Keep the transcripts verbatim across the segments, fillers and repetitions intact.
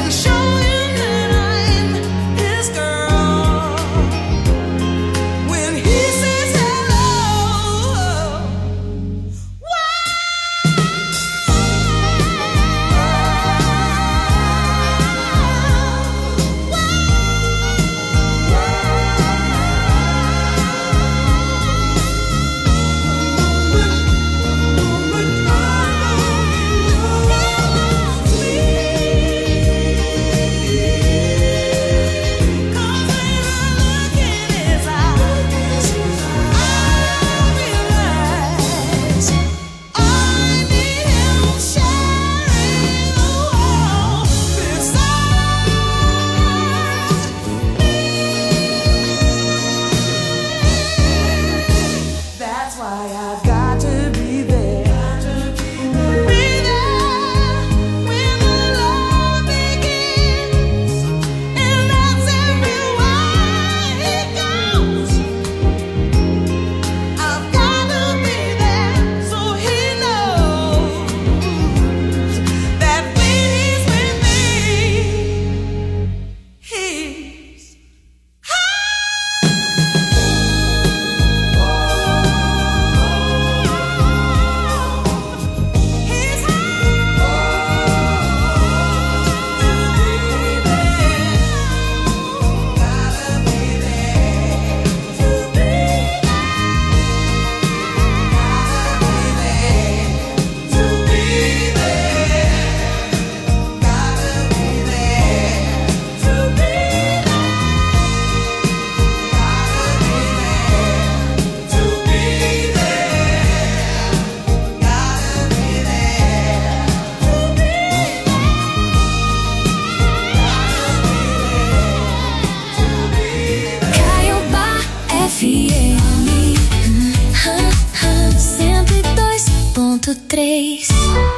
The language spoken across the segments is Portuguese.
três.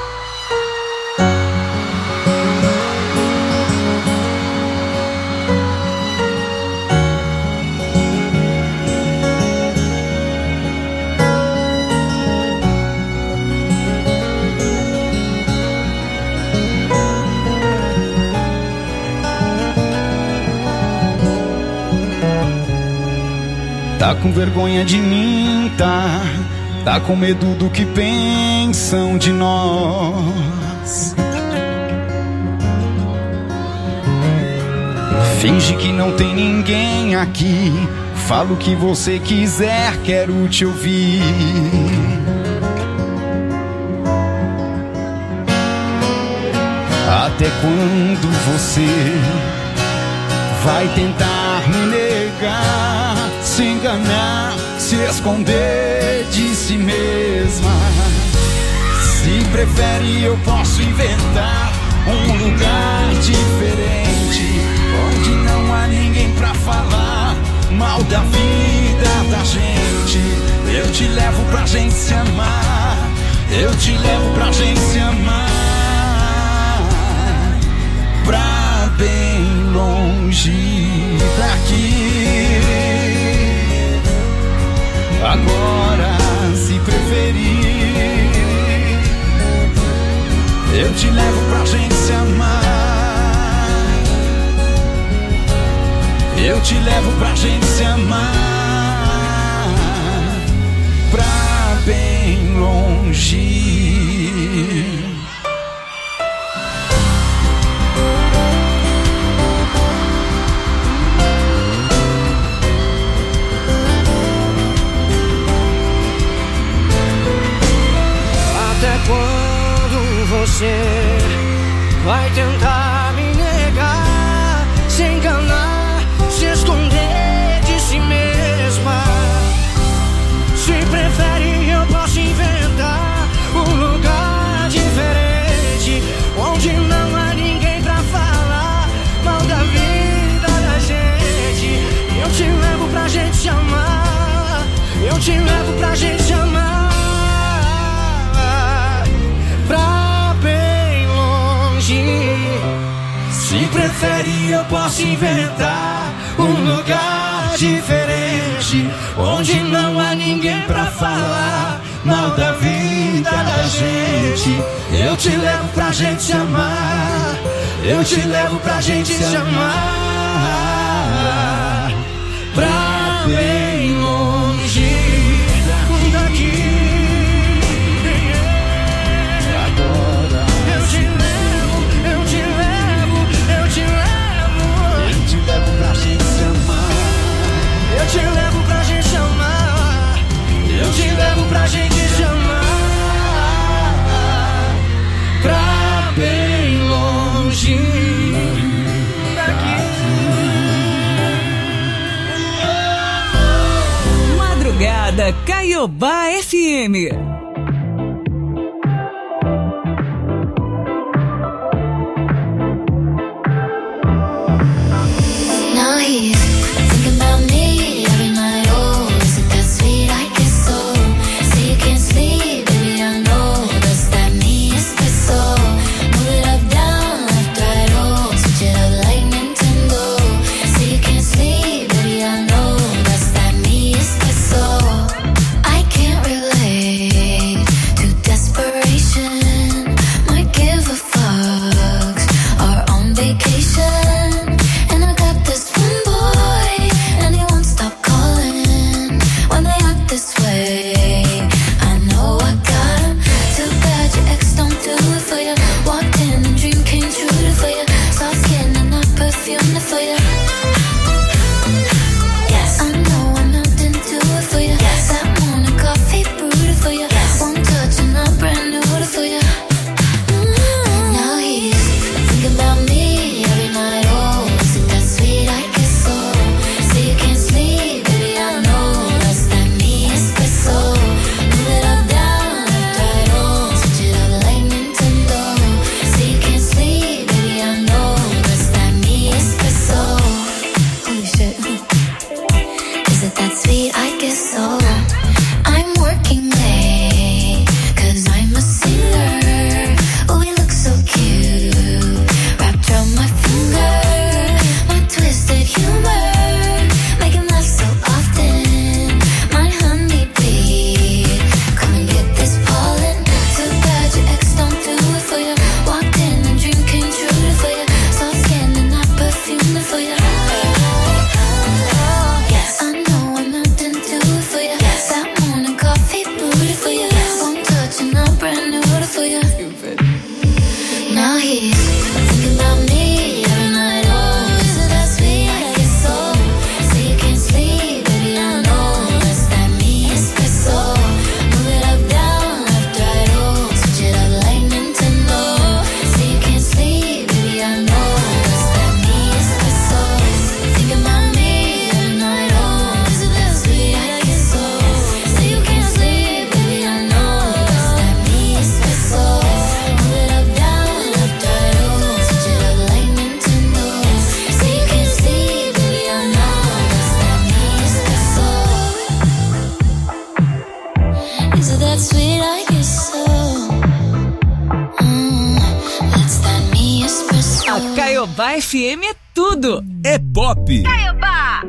Tá com vergonha de mim, tá? Tá com medo do que pensam de nós. Finge que não tem ninguém aqui. Fala o que você quiser, quero te ouvir. Até quando você vai tentar me negar, se enganar, se esconder de si mesma? Se prefere, eu posso inventar um lugar diferente, onde não há ninguém pra falar mal da vida da gente. Eu te levo pra gente se amar, eu te levo pra gente se amar, pra bem longe daqui. Agora, se preferir, eu te levo pra gente se amar, eu te levo pra gente se amar, pra bem longe. Você vai tentar me negar, se enganar, se esconder de si mesma. Se prefere, eu posso inventar um lugar diferente, onde não há ninguém pra falar mal da vida da gente. Eu te levo pra gente se amar, eu te levo pra gente se amar, se prefere, eu posso inventar um lugar diferente, onde não há ninguém pra falar mal da vida da gente. gente, eu te levo pra gente se amar. Eu te levo pra gente se amar. Pra bem longe daqui. Agora eu te levo, eu te levo, eu te levo. Eu te levo pra gente se amar. Eu te levo pra gente se amar. Eu te levo pra gente se amar. Pra bem longe daqui. Madrugada Caiobá F M. Now he's thinking about me every night. Oh, is it that sweet? I guess so. Say you can't sleep, baby, I know. Does that mean it's the soul? Move it up, down, left, right, oh. Switch it up like Nintendo. Say you can't sleep, baby, I know. Does that mean it's the soul? I can't relate to desperation. Might give a fucks. Are on vacation. And I got this one boy, and he won't stop calling. When they act this way, I know I got him. Too bad your ex don't do it for you. Walked in and dream came true for you. Soft skin and not perfume for you. Yes, I know I'm melting to it for you. Yes, that morning coffee brewed for you. Yes, one touch and I'm brand new for you. Mm-hmm. Now he's thinking about me every night. Oh, is it that sweet? I guess so. Say you can't sleep, baby, I know. Does that mean it's the soul? Move it up, down, left, right, oh. Switch it up like Nintendo. Say you can't sleep, baby, I know. Does that mean it's the soul? Holy shit. Is it that sweet? I guess so. I'm working late, cause I'm a singer. Oh, we look so cute, wrapped around my finger. My twisted humor, make him laugh so often. My honeybee, come and get this pollen. Too bad your ex don't do it for you. Walked in and dream came true for you. Soft skin and not perfume for you. Yes, I know I'm melting to it for you. That morning coffee brewed for you. One touch and I'm brand new for you. Now he's thinking about me every night. Oh, is it that sweet? I guess so. Say you can't sleep, baby, I know. Does that mean it's the soul? Move it up, down, left, right, oh. Switch it up like Nintendo. Say you can't sleep, baby, I know. Does that mean it's the soul? Thinking about me every night. Oh, is it that sweet? I guess so. Say you can't sleep, baby, I know. Does that mean it's the soul? Move it up, down, left, right, oh. Switch it up like Nintendo. Say you can't sleep, baby, I know. Does that mean it's the soul? Is it that sweet? I guess so. Mm, that's that me espresso. A Caiobá F M é tudo. É pop. Caiobá.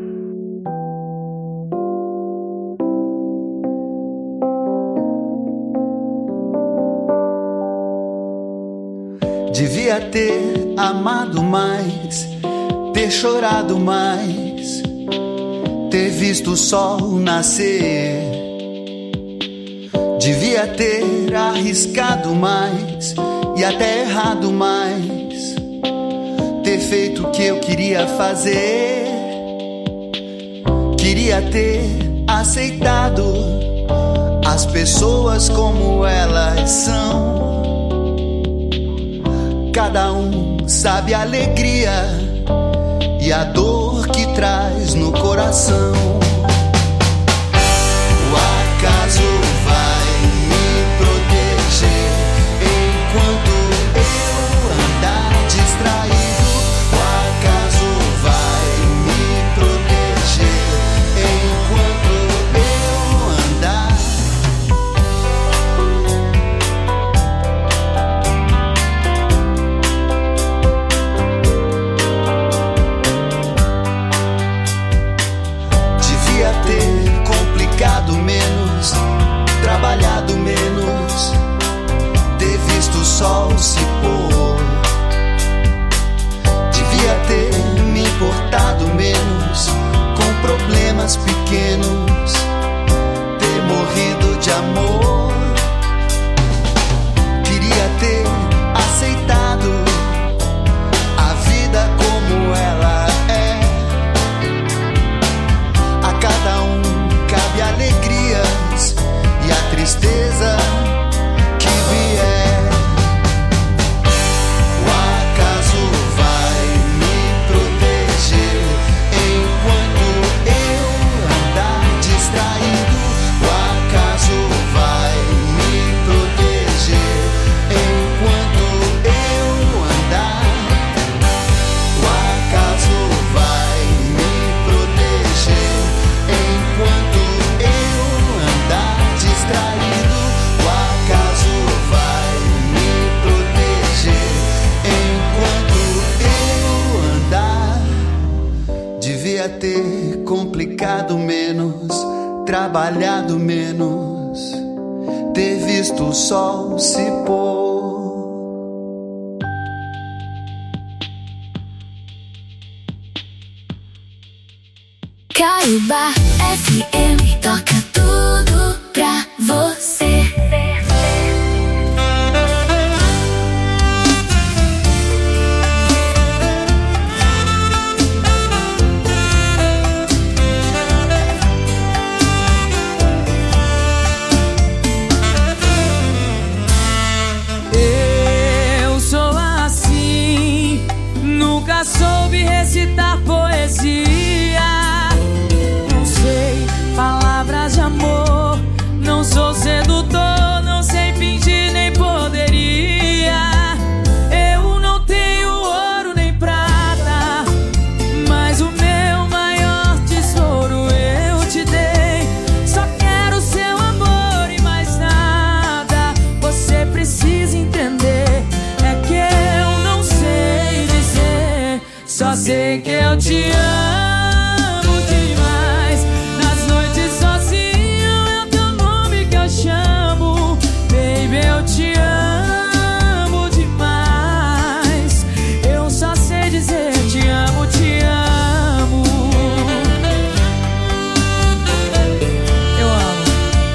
Devia ter amado mais, ter chorado mais, ter visto o sol nascer. Devia ter arriscado mais e até errado mais, ter feito o que eu queria fazer. Queria ter aceitado as pessoas como elas são. Cada um sabe a alegria e a dor que traz no coração. O acaso vai me proteger enquanto eu andar distraído. O acaso vai me proteger enquanto eu andar. Devia ter complicado menos, trabalhado menos, ter visto o sol se pôr. Caiobá F M toca tudo pra você. Eu sou assim, nunca soube recitar poesia. Palavras de amor, não sou sedutor, não sei fingir nem poderia. Eu não tenho ouro nem prata, mas o meu maior tesouro eu te dei. Só quero seu amor e mais nada. Você precisa entender, é que eu não sei dizer, só sei que eu te amo. Chamo, baby, eu te amo demais. Eu só sei dizer te amo, te amo. Eu amo.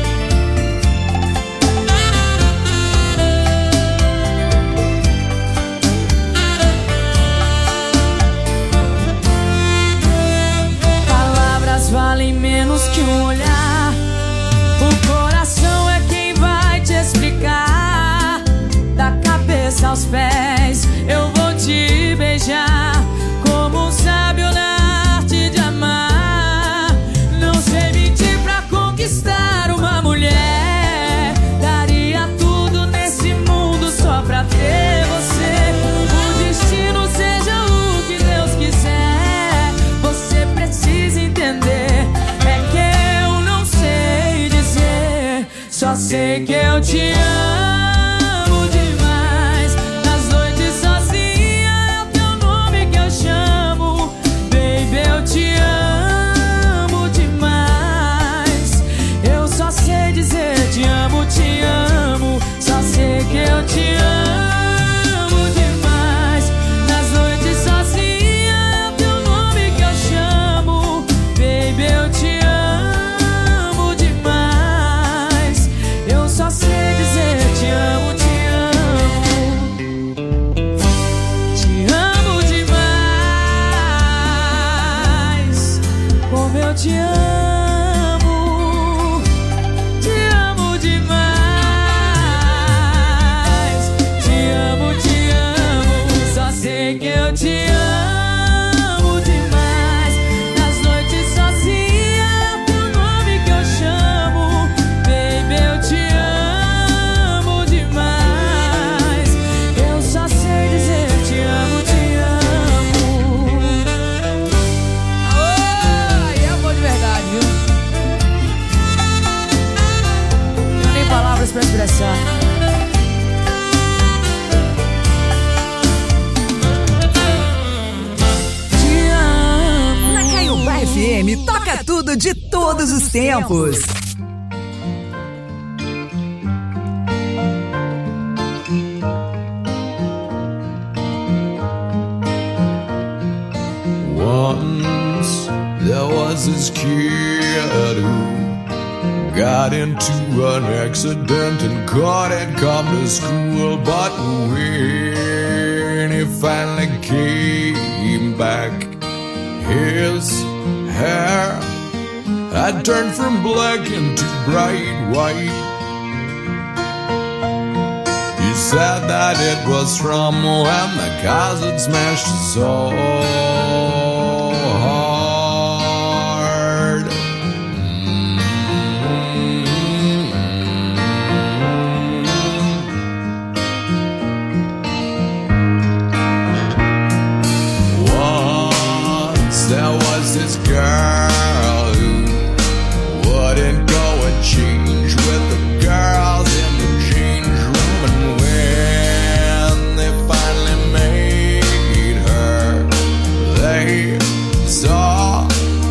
Palavras valem menos que um olhar. O coração é quem vai te explicar. Da cabeça aos pés eu vou te beijar, como um sábio na arte de amar. Não sei mentir pra conquistar uma mulher. Daria tudo nesse mundo só pra ter você. O destino seja o que Deus quiser. Você precisa entender, é que eu não sei dizer, só sei que eu te amo demais. Nas noites sozinha é o teu nome que eu chamo. Baby, eu te amo demais. Eu só sei dizer te amo, te amo. Só sei que eu te amo demais. Nas noites sozinha é o teu nome que eu chamo. Baby, eu te amo demais. Eu só sei dizer te amo, te amo. Te amo demais. Como eu te amo. Te amo demais. Te amo, te amo. Só sei que eu te amo demais. Nas noites sozinha é o teu nome que eu chamo. Baby, eu te amo demais. Eu só sei dizer te amo, te amo. Oh, eu vou de verdade, viu? Não tenho nem palavras pra expressar. Te amo. Na Caiobá F M toca tudo de todos os tempos. Once there was this kid who got into an accident and couldn't come to school. But when he finally came back, his hair had turned from black into bright white. He said that it was from when the cars had smashed his soul hard. Once there was this girl who wouldn't go and change with the girls in the change room, and when they finally made her, they saw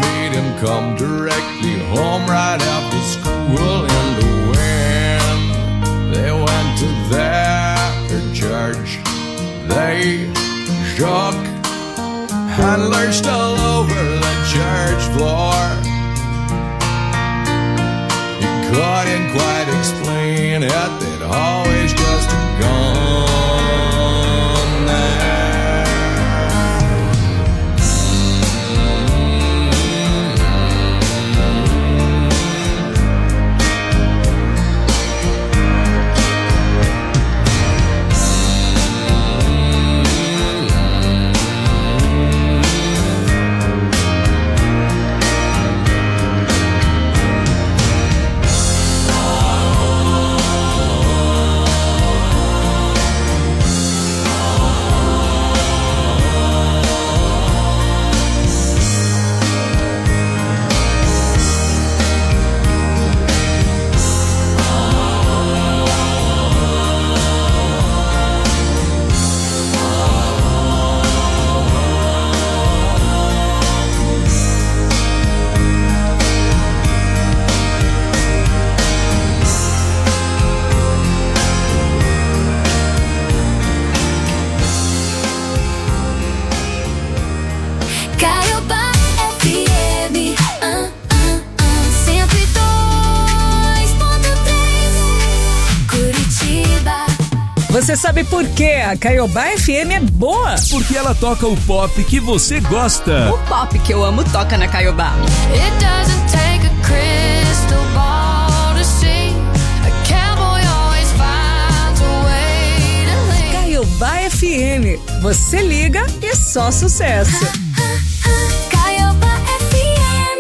made him come directly home right after school in the wind. They went to their church. They shook and lurched all over the church floor. He couldn't quite explain it, they'd always just gone there. Você sabe por que a Caiobá F M é boa? Porque ela toca o pop que você gosta. O pop que eu amo toca na Caiobá. It doesn't take a crystal ball to see. A cowboy always finds a way to leave. Caiobá F M. Você liga e só sucesso. Caiobá F M.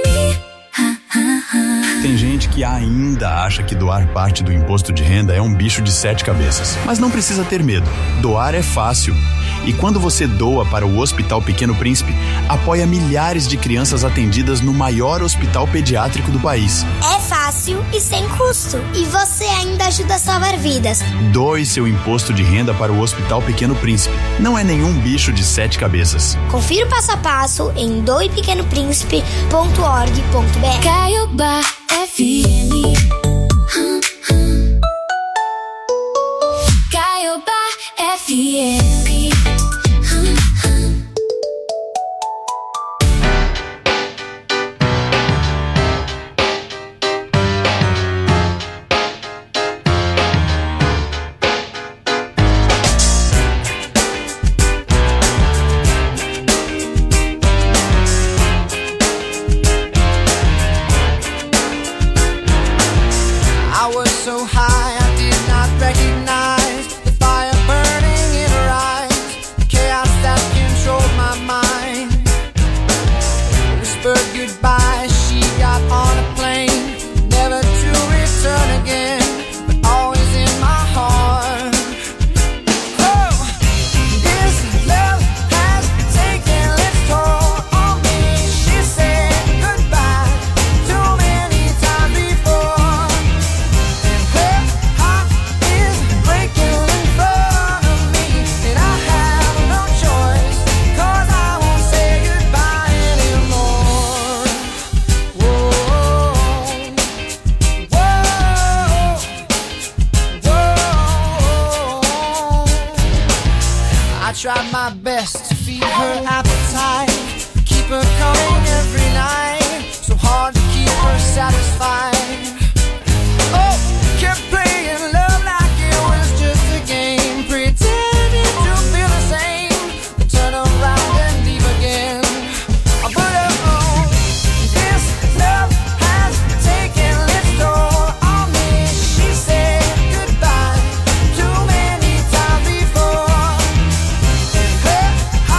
Tem gente que ainda acha que doar parte do imposto de renda é um bicho de sete cabeças. Mas não precisa ter medo. Doar é fácil. E quando você doa para o Hospital Pequeno Príncipe, apoia milhares de crianças atendidas no maior hospital pediátrico do país. É fácil e sem custo. E você ainda ajuda a salvar vidas. Doe seu imposto de renda para o Hospital Pequeno Príncipe. Não é nenhum bicho de sete cabeças. Confira o passo a passo em doe pequeno príncipe ponto org ponto b r. Caiobá F M. Caiobá F M. So high I did not recognize the fire burning in her eyes, the chaos that controlled my mind. Whispered goodbye, she got on a plane, never to return again, but always in my heart. Oh, this love has taken its toll on me. She said goodbye too many times before. I tried my best to feed her appetite, keep her coming every night, so hard to keep her satisfied. Oh, kept playing love like it was just a game, pretending to feel the same, but turn around and leave again. But oh, this love has taken its toll on me. She said goodbye too many times before.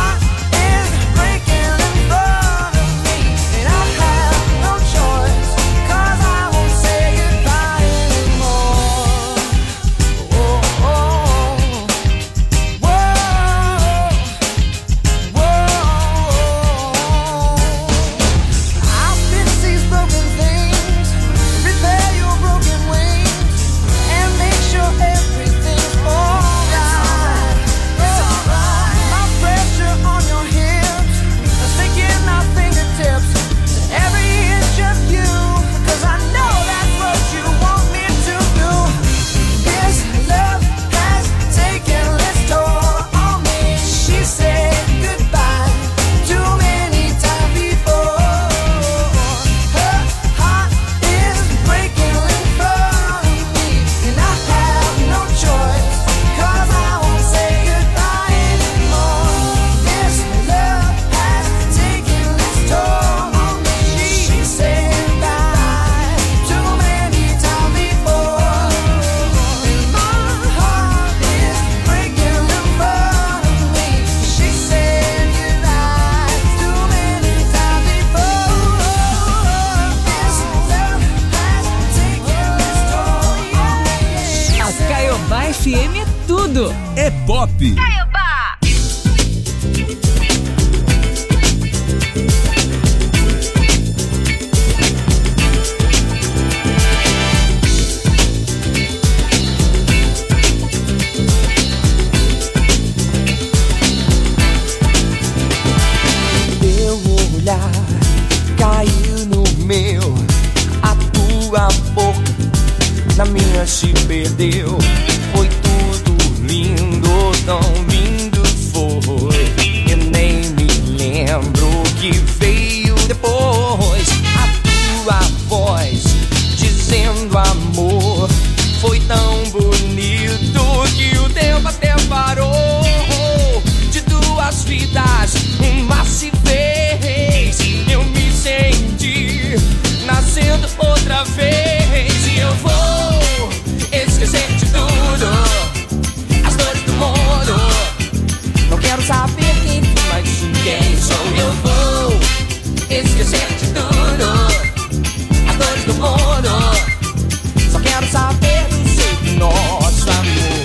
F M é tudo. É pop. Teu olhar caiu no meu, a tua boca na minha se perdeu. Foi tudo lindo, tão lindo foi. Eu nem me lembro o que veio depois. A tua voz dizendo amor foi tão bonito que o tempo até parou. De duas vidas, uma se fez. Eu me senti nascendo outra vez. E eu vou esquecer de tudo, as dores do mundo. Não quero saber quem fui, mas sim quem sou. Eu vou esquecer de tudo, as dores do mundo. Só quero saber do seu nosso amor.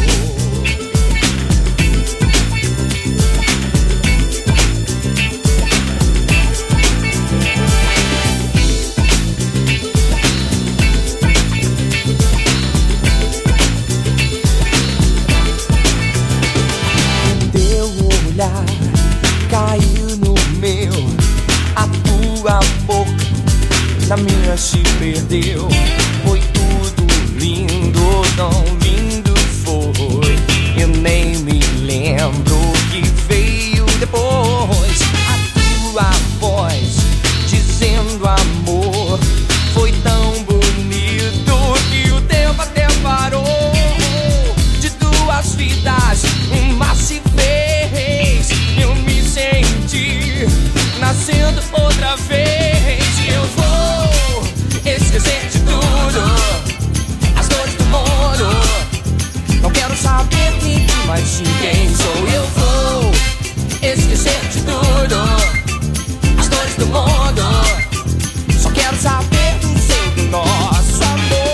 Caiu no meu, a tua boca na minha se perdeu. Foi tudo lindo, tão lindo foi. Eu nem me lembro o que veio depois. A tua voz dizendo amor foi tão bonito que o tempo até parou. De duas vidas, uma se fez. Eu me senti nascendo outra vez. E eu vou esquecer de tudo, as dores do mundo. Não quero saber quem fui, mas sim quem sou. Eu vou esquecer de tudo, as dores do mundo. Só quero saber do seu, do nosso amor.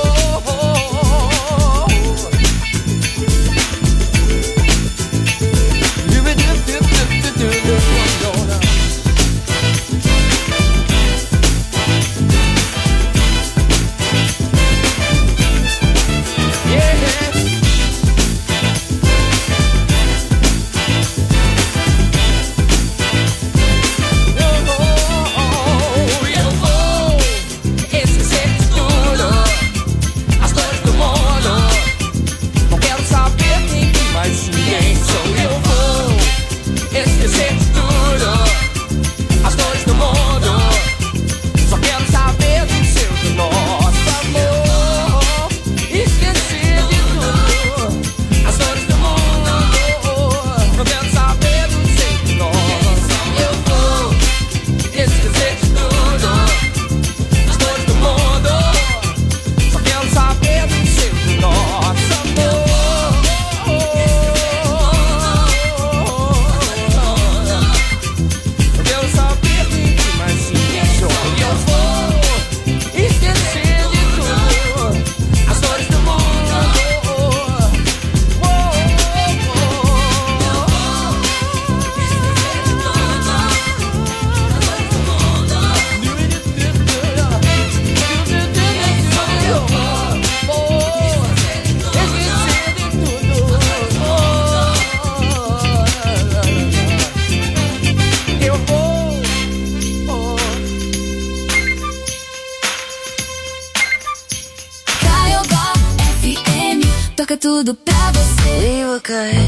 Toca tudo pra você. We were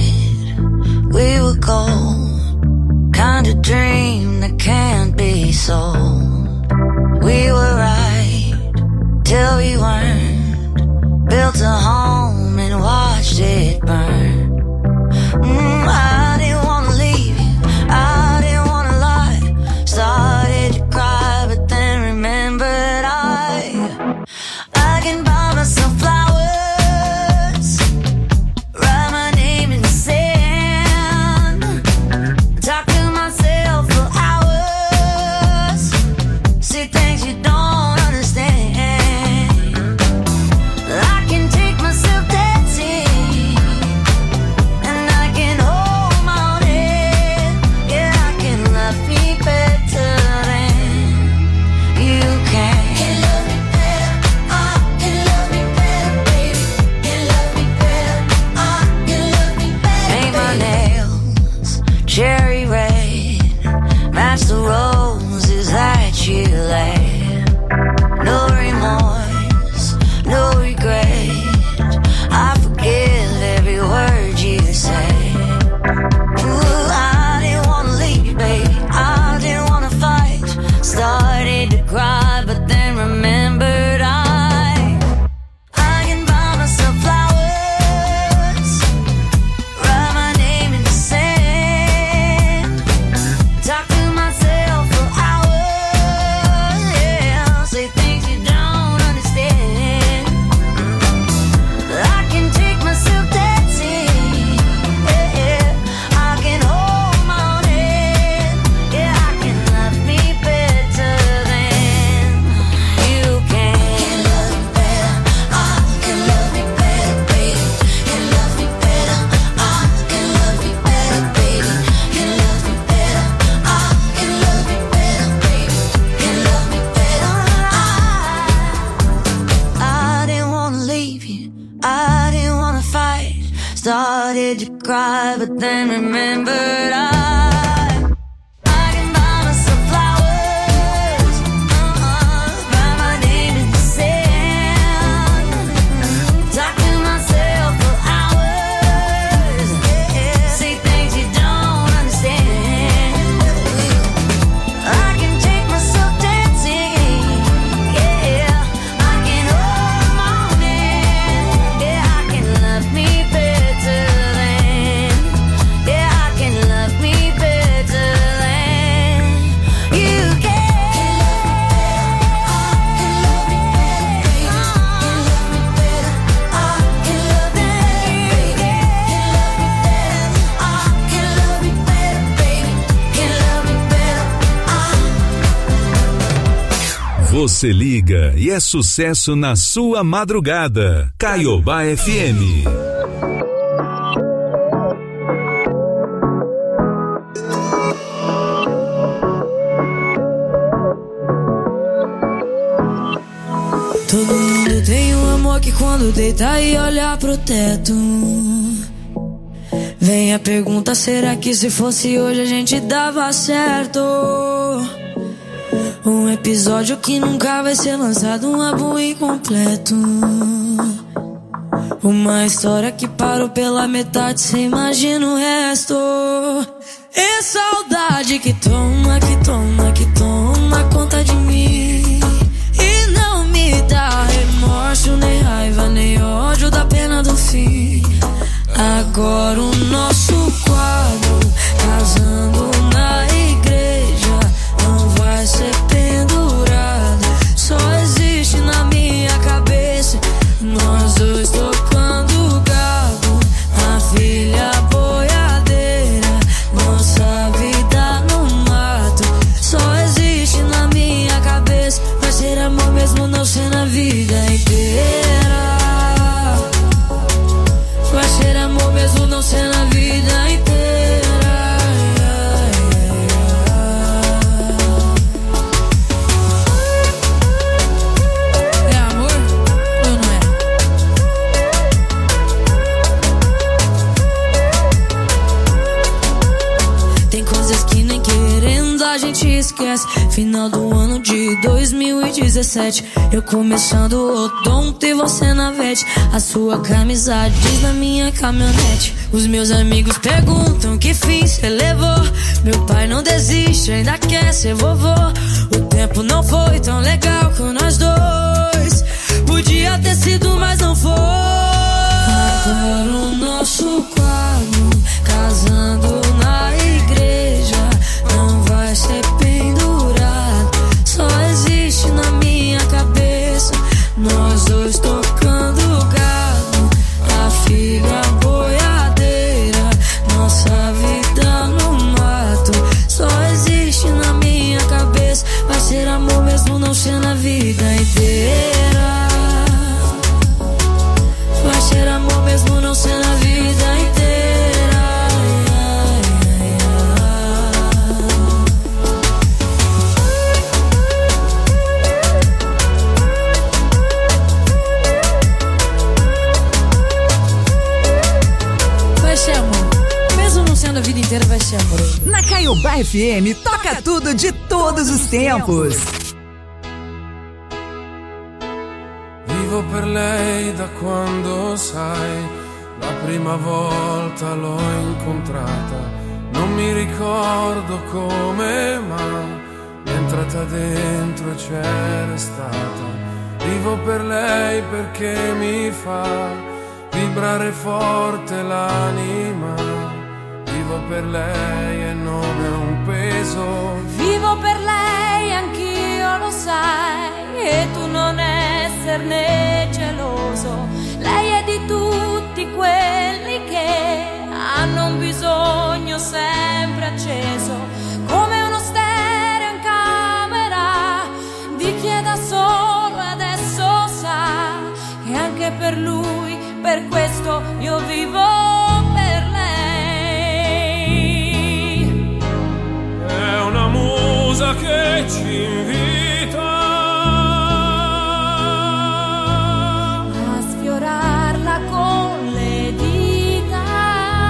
good, we were gold. Kind of dream that can't be sold. We were right till we weren't. Built a home and watched it burn. Mm, I didn't wanna leave you, I didn't wanna lie. Started to cry, but then remembered I I can buy myself flowers. did you cry? But then remembered I Você liga e é sucesso na sua madrugada. Caiobá F M. Todo mundo tem um amor que quando deita e olha pro teto, vem a pergunta, será que se fosse hoje a gente dava certo? Um episódio que nunca vai ser lançado, um álbum incompleto. Uma história que parou pela metade, cê imagina o resto. É saudade que toma, que toma, que toma conta de mim. E não me dá remorso, nem raiva, nem ódio da pena do fim. Agora o nosso quadro, casando na igreja, não vai ser pendurado, só existe na minha cabeça. Nós dois tocando gado, a filha boiadeira, nossa vida no mato, só existe na minha cabeça. Vai ser amor mesmo não ser na vida inteira. Vai ser amor mesmo não ser na vida inteira. A gente esquece. Final do ano de dois mil e dezessete, eu começando o odonto e você na vete. A sua camisa diz na minha caminhonete. Os meus amigos perguntam que fim cê levou. Meu pai não desiste, ainda quer ser vovô. O tempo não foi tão legal com nós dois. Podia ter sido, mas não foi. Agora o nosso quadro, casando na igreja, não vai ser pendurado, só existe na minha cabeça. Nós dois tocando gado, a filha boiadeira, nossa vida no mato, só existe na minha cabeça. Vai ser amor mesmo não ser na vida inteira. Vai ser amor mesmo não ser na vida inteira. A vida inteira vai ser amor. Na Caiobá F M, toca tudo de todos os tempos. Vivo per lei da quando, sai, la prima volta l'ho incontrata. Non mi ricordo come, ma mi è entrata dentro e c'è restata. Vivo per lei perché mi fa vibrare forte l'anima. Vivo per lei e non è un peso. Vivo per lei, anch'io lo sai, e tu non esserne geloso. Lei è di tutti quelli che hanno un bisogno sempre acceso, come uno stereo in camera di chi è da solo e adesso sa che anche per lui, per questo io vivo. È una musa che ci invita a sfiorarla con le dita.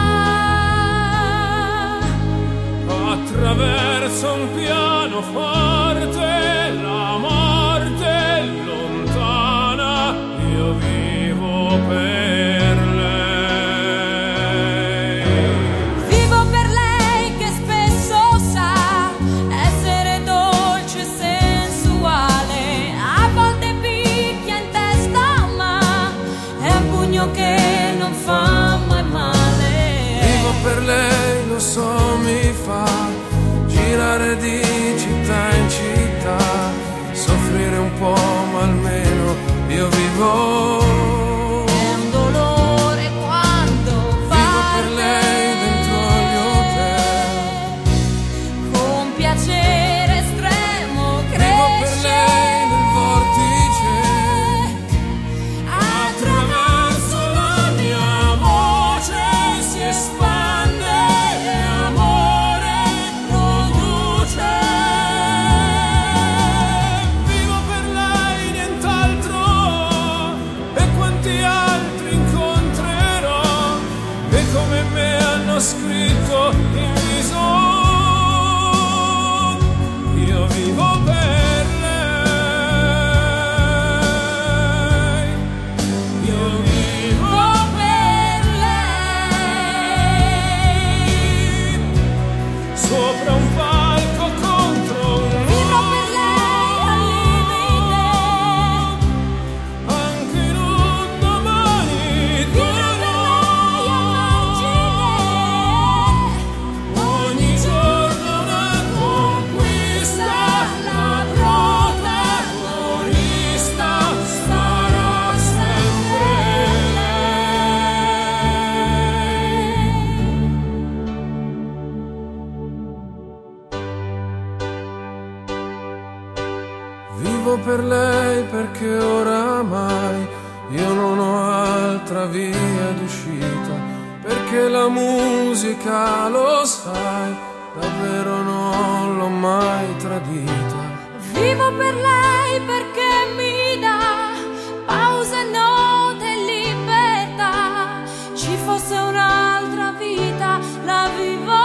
Vivo per lei perché oramai io non ho altra via d'uscita, perché la musica, lo sai, davvero non l'ho mai tradita. Vivo per lei perché mi dà pause, note e libertà. Ci fosse un'altra vita, la vivo,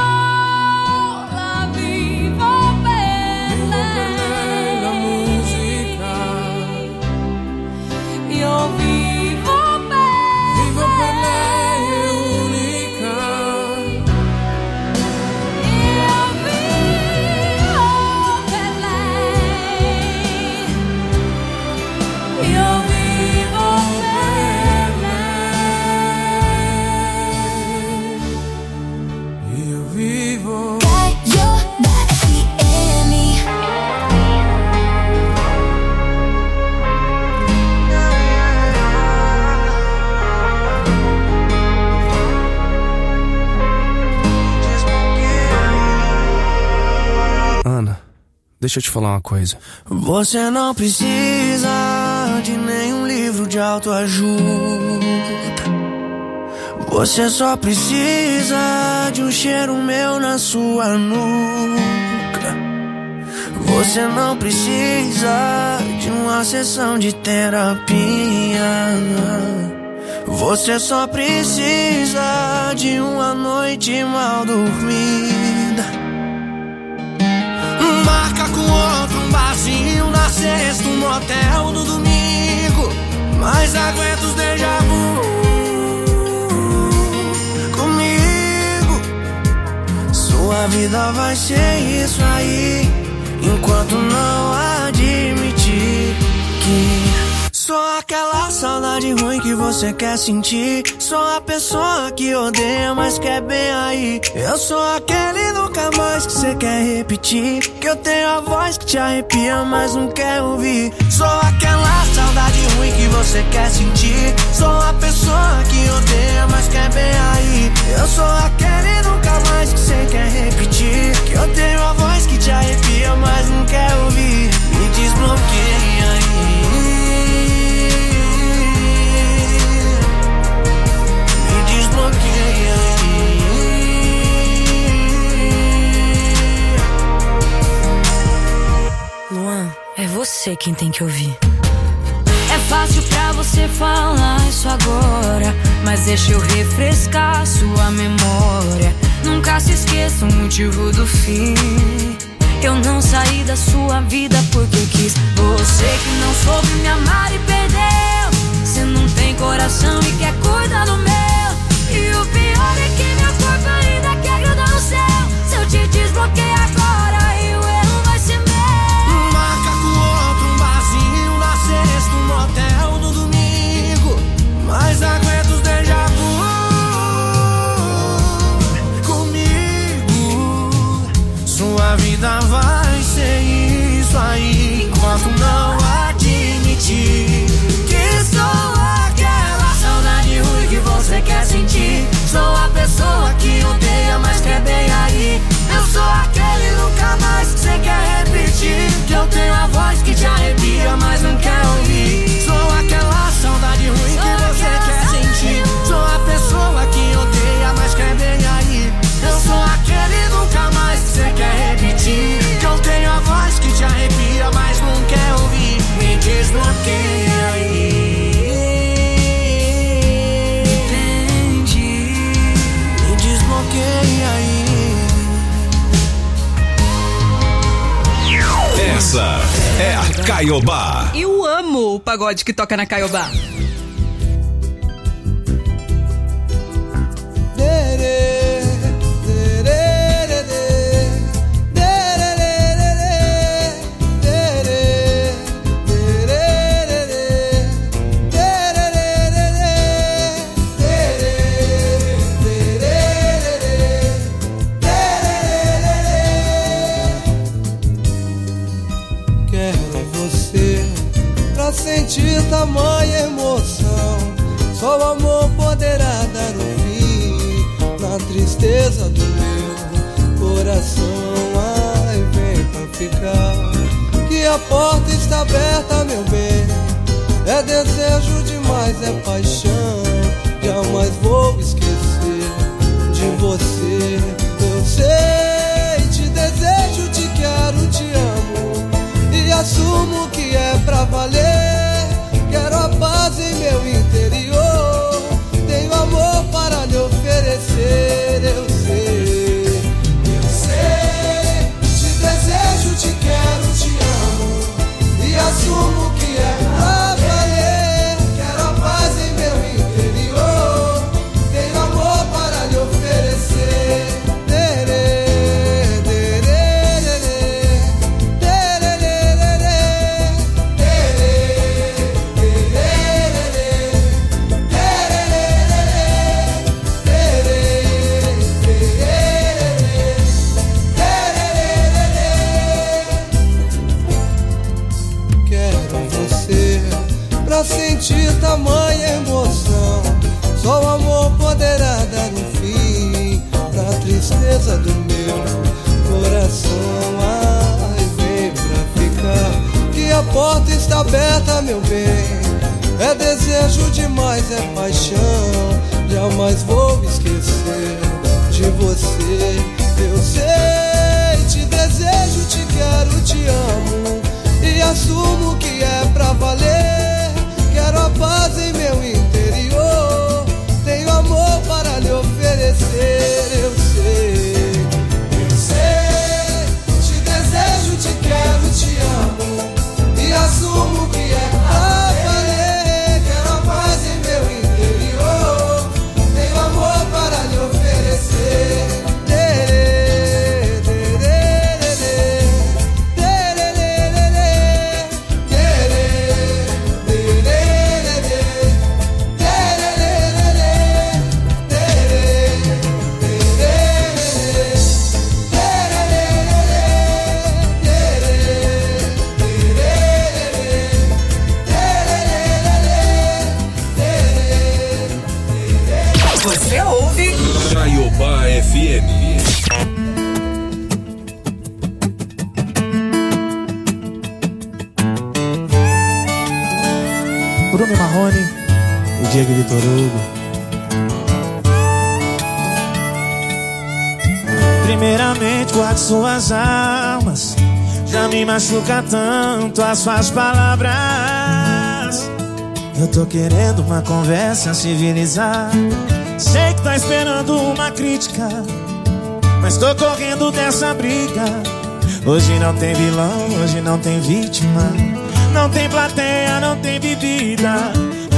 la vivo per Vivo lei. per lei la musica. Io vivo per Vivo lei. per lei è unica. Io vivo per lei. Io vivo per lei. Io vivo. Ana, deixa eu te falar uma coisa. Você não precisa de nenhum livro de autoajuda. Você só precisa de um cheiro meu na sua nuca. Você não precisa de uma sessão de terapia. Você só precisa de uma noite mal dormida. Marca com outro um barzinho na sexta, um motel no domingo. Mas aguenta os déjà vu comigo. Sua vida vai ser isso aí, enquanto não admitir que sou aquela saudade ruim que você quer sentir. Sou a pessoa que odeia, mas quer bem aí. Eu sou aquele nunca mais que você quer repetir. Que eu tenho a voz que te arrepia, mas não quer ouvir. Sou aquela saudade ruim que você quer sentir. Sou a pessoa que odeia, mas quer bem aí. Eu sou aquele nunca mais que você quer repetir. Que eu tenho a voz que te arrepia, mas não quer ouvir. Me desbloqueia aí. Luan, é você quem tem que ouvir. É fácil pra você falar isso agora, mas deixa eu refrescar sua memória. Nunca se esqueça o motivo do fim. Eu não saí da sua vida porque quis. Você que não soube me amar e perdeu. Você não tem coração e quer cuidar do meu. E o pior é que meu corpo ainda quer grudar no céu. Se eu te desbloquear agora, e o erro vai ser meu. Marca com outro um barzinho na sexta, um motel no domingo. Mas aguenta os déjà vu comigo. Sua vida vai ser isso aí, enquanto não admitir que sou aquela saudade ruim que você quer sentir. Sou a pessoa que odeia, mas quer bem aí. Eu sou aquele nunca mais que você quer repetir. Que eu tenho a voz que te arrepia, mas não quer ouvir. Sou aquela saudade ruim que você quer sentir. Sou a pessoa que odeia, mas quer bem aí. Eu sou aquele nunca mais que você quer repetir. Que eu tenho a voz que te arrepia, mas não quer ouvir. Me desbloqueia aí. Essa é a Caiobá. Eu amo o pagode que toca na Caiobá. Sentir tamanha emoção, só o amor poderá dar um fim na tristeza do meu coração. Ai, vem pra ficar, que a a porta está aberta, meu bem. É desejo demais, é paixão. Jamais vou esquecer de você. Eu sei, te desejo, te quero, te amo. E assumo que é pra valer. Quero a paz em meu interior. Tenho amor para lhe oferecer. Eu sei, eu sei, te desejo, te quero, te amo. E assumo que é pra valer. Quero a paz em meu interior. Tenho amor para lhe oferecer. Derê, derê, derê, derê, derê, pra sentir tamanha emoção. Só o amor poderá dar um fim pra tristeza do meu coração. Ai, vem pra ficar, que a porta está aberta, meu bem. É desejo demais, é paixão. Jamais vou esquecer de você. Eu sei, te desejo, te quero, te amo. E assumo que é pra valer. Quero a paz em meu interior. Tenho amor para lhe oferecer. Eu sei, eu sei, te desejo, te quero, te amo. E assumo que é pra valer. Quero a paz em meu interior. Tenho amor para lhe oferecer. Você ouve Caiobá F M. Bruno e Marrone e Diego Vitor Hugo. Primeiramente guarde suas armas. Já me machuca tanto as suas palavras. Eu tô querendo uma conversa civilizada. Sei que tá esperando uma crítica, mas tô correndo dessa briga. Hoje não tem vilão, hoje não tem vítima. Não tem plateia, não tem bebida.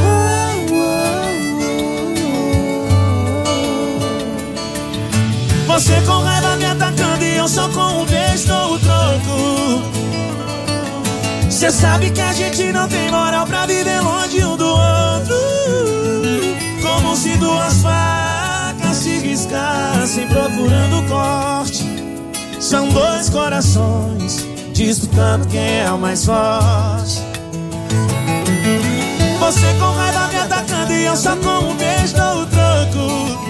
Você com raiva me atacando e eu só com um beijo dou o troco. Cê sabe que a gente não tem moral pra viver longe um do outro. Como se duas facas se riscassem procurando corte. São dois corações disputando quem é o mais forte. Você com raiva me atacando e eu só com um beijo dou o troco.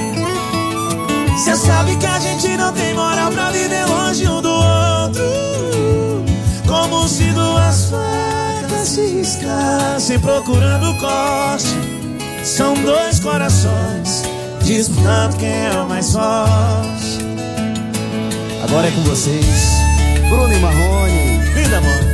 Cê sabe que a gente não tem moral pra viver longe um do outro. Como se duas facas se riscassem procurando corte. São dois corações disputando quem é o mais forte. Agora é com vocês, Bruno e Marrone. Linda, amor.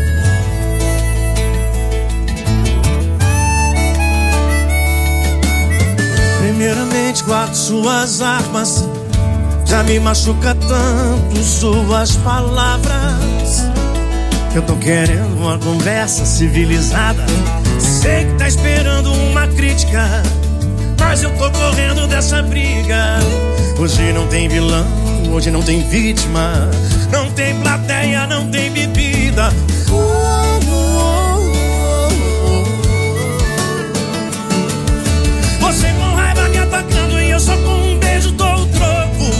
Primeiramente guardo suas armas. Já me machuca tanto suas palavras. Eu tô querendo uma conversa civilizada. Sei que tá esperando uma crítica, mas eu tô correndo dessa briga. Hoje não tem vilão, hoje não tem vítima. Não tem plateia, não tem bebida. Você com raiva me atacando e eu só com um beijo dou o troco.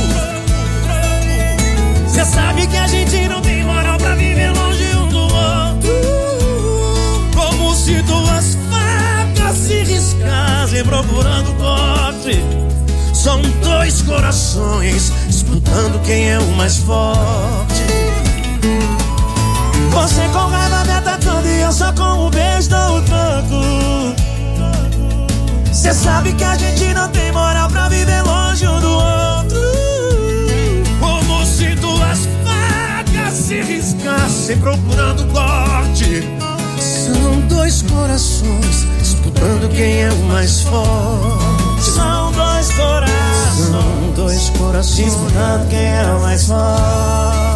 Cê sabe que a gente não tem moral pra viver longe um do outro. Como se duas facas se riscassem procurando corte. São dois corações disputando quem é o mais forte. Você com raiva me atacando e eu só com um beijo dou o troco. Cê sabe que a gente não tem moral pra viver longe um do outro. Como se duas facas se riscassem procurando corte. São dois corações disputando quem é o mais forte. São dois corações, São dois corações disputando quem é o mais forte.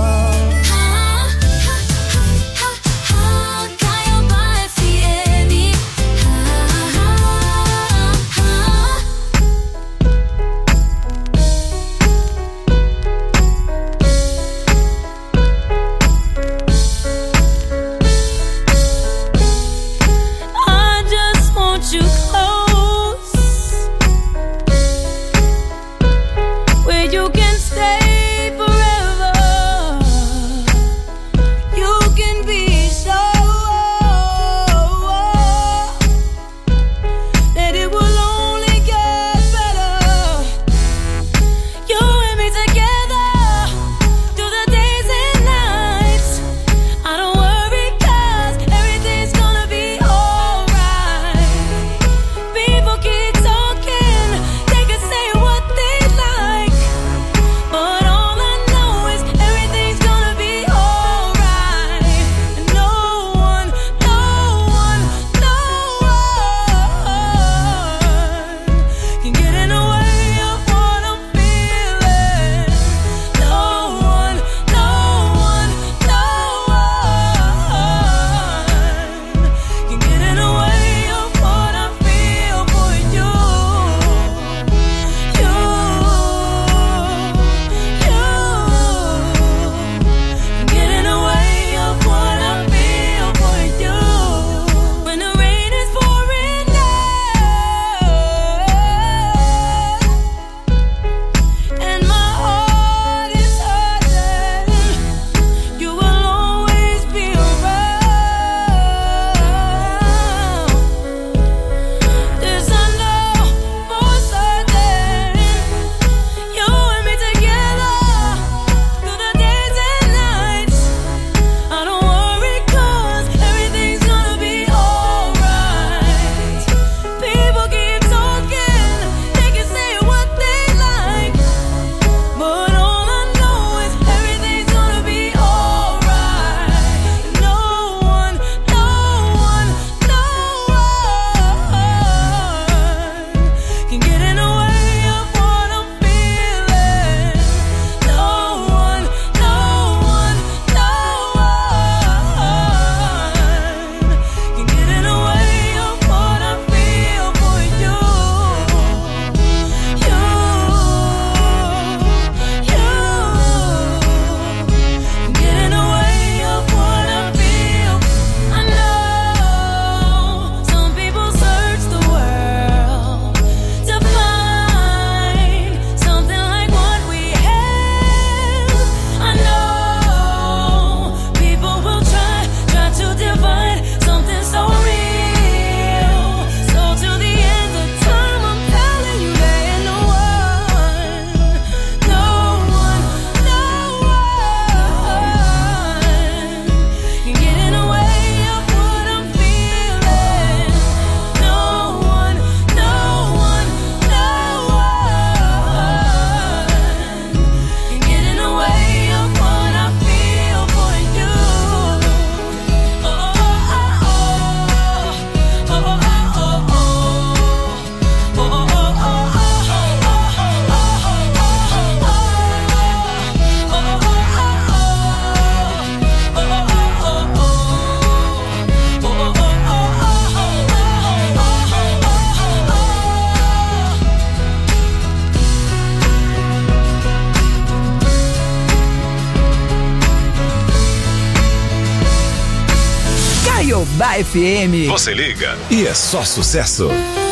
Caiobá F M. Você liga e é só sucesso.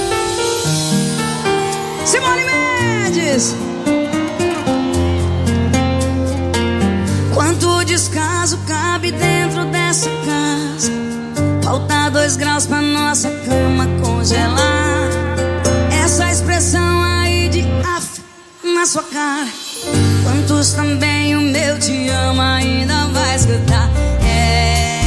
Simone Mendes. Quanto descaso cabe dentro dessa casa? Falta dois graus pra nossa cama congelar. Essa expressão aí de af na sua cara. Quantos também o meu te amo ainda vai escutar? É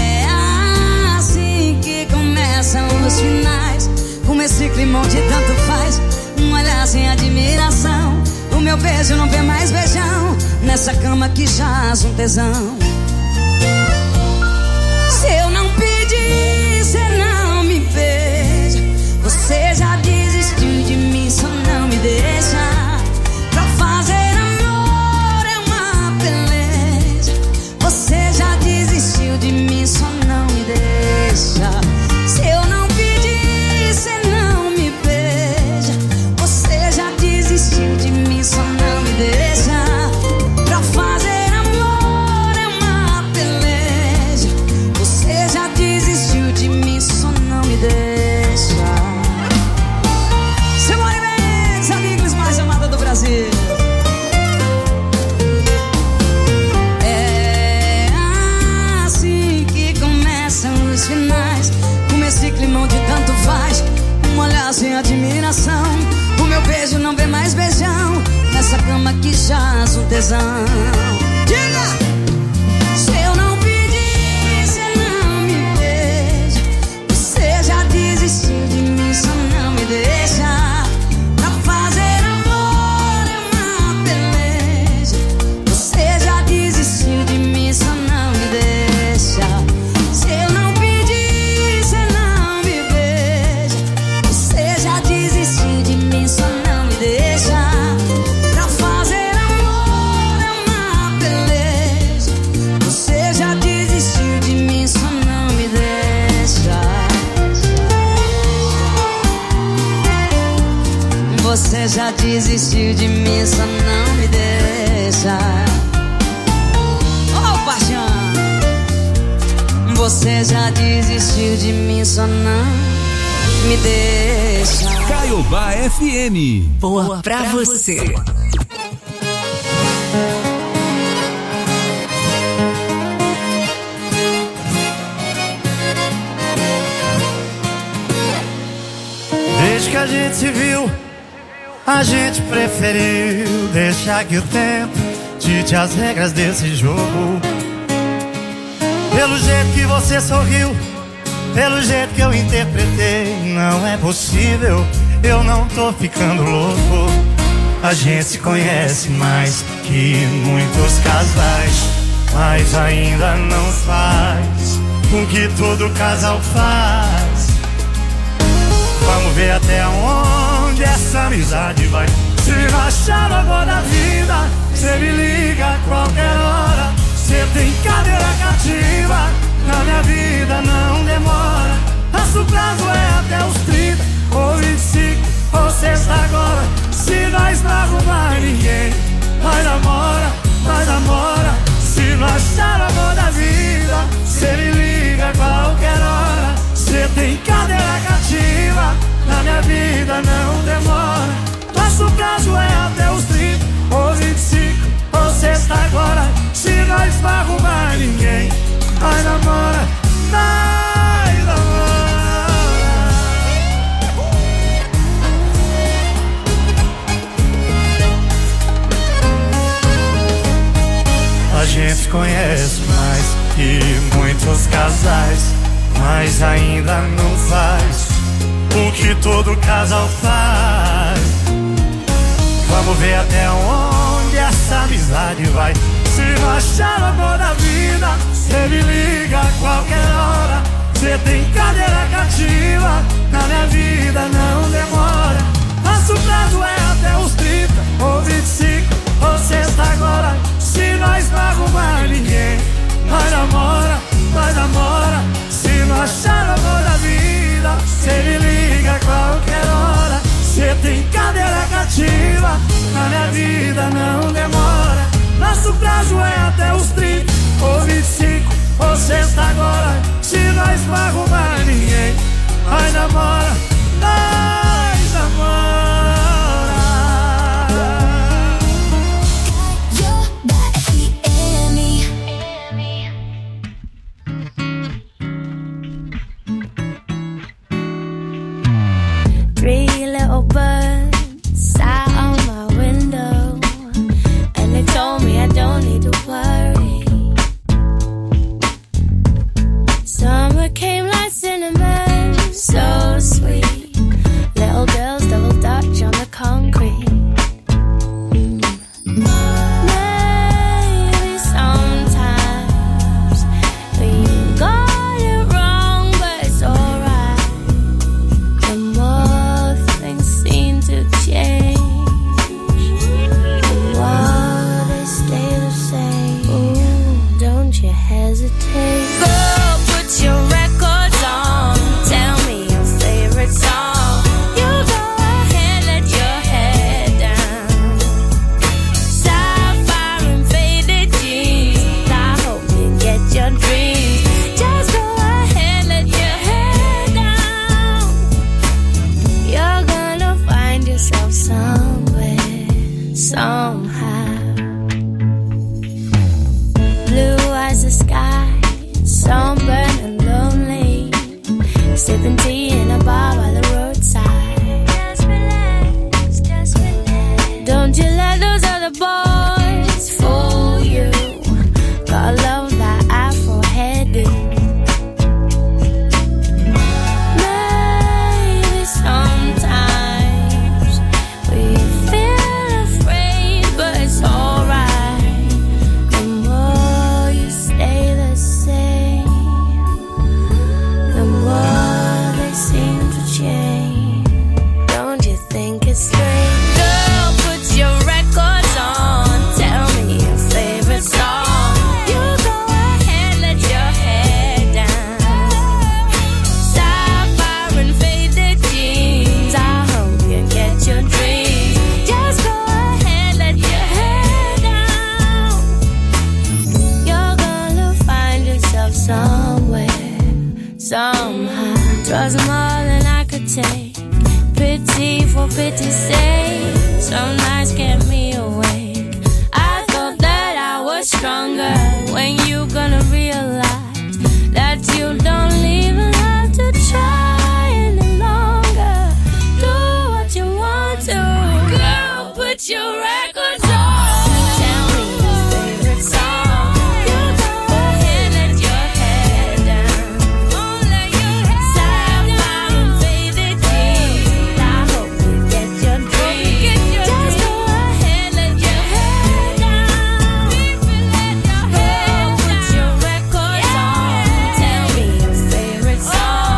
esse climão de tanto faz, um olhar sem admiração. O meu beijo não vê mais beijão, nessa cama que jaz um tesão. Se eu não pedir, cê não me beija. Você já desistiu de mim, só não me deixa. Pra fazer amor é uma beleza. Você já desistiu de mim, só não me deixa. Se eu não pedir, cê não me beija. Você já desistiu de mim, só não me deixa. Pra fazer amor é uma beleza. Você já desistiu de mim, só não me deixa. Seu Mori Mendes, a Biglis mais amada do Brasil. É assim que começam os finais, com esse climão de tanto faz, um olhar sem admiração. O meu beijo não vê mais beijão, nessa cama que jaz um tesão. Diga! Se eu não pedir, cê não me beija. Você já desistiu de mim, só não me deixa. Pra fazer amor é uma beleza. Você já desistiu de mim, só não me deixa. Se eu não pedir, cê não me beija. Você já desistiu de mim, só não me deixa. Pra fazer amor é uma beleza. Você já desistiu de mim, só não me deixa. Você já desistiu de mim, só não me deixa. Oh, paixão! Você já desistiu de mim, só não me deixa. Caiobá F M. Boa pra você. Desde que a gente se viu, a gente preferiu deixar que o tempo dite as regras desse jogo. Pelo jeito que você sorriu, pelo jeito que eu interpretei, não é possível, eu não tô ficando louco. A gente se conhece mais que muitos casais, mas ainda não faz com que todo casal faz. Vamos ver até onde essa amizade vai. Se achar o amor da vida, cê me liga a qualquer hora. Cê tem cadeira cativa, na minha vida não demora. Nosso prazo é até os trinta, ou vinte e cinco, ou sexta agora. Se nós não arrumar ninguém, nós namora, nós namora. Se não achar o amor da vida, cê me liga a qualquer hora. Cê tem cadeira cativa, na minha vida não demora. Nosso prazo é até os trinta, ou vinte e cinco, ou sexta agora. Se nós não arrumar ninguém, nós namora, nós namora. A gente se conhece mais que muitos casais, mas ainda não faz o que todo casal faz. Vamos ver até onde essa amizade vai. Se não achar o amor da vida, cê me liga a qualquer hora. Cê tem cadeira cativa, na minha vida não demora. Nosso prazo é até os trinta, ou vinte e cinco, ou sexta agora. Se nós não arrumar ninguém, nós namora, nós namora. Se não achar o amor da vida, cê me liga a qualquer hora. Cê tem cadeira cativa, na minha vida não demora. Nosso prazo é até os trinta, ou vinte e cinco, ou sexta agora. Se nós não arrumar ninguém, nós namora, nós namora. Three little birds sat on my window, and they told me I don't need to worry. Summer came like cinnamon, so sweet. Somehow, drugs are more than I could take. Pity for pity's sake. Some nights kept me awake. I thought that I was stronger. When you gonna realize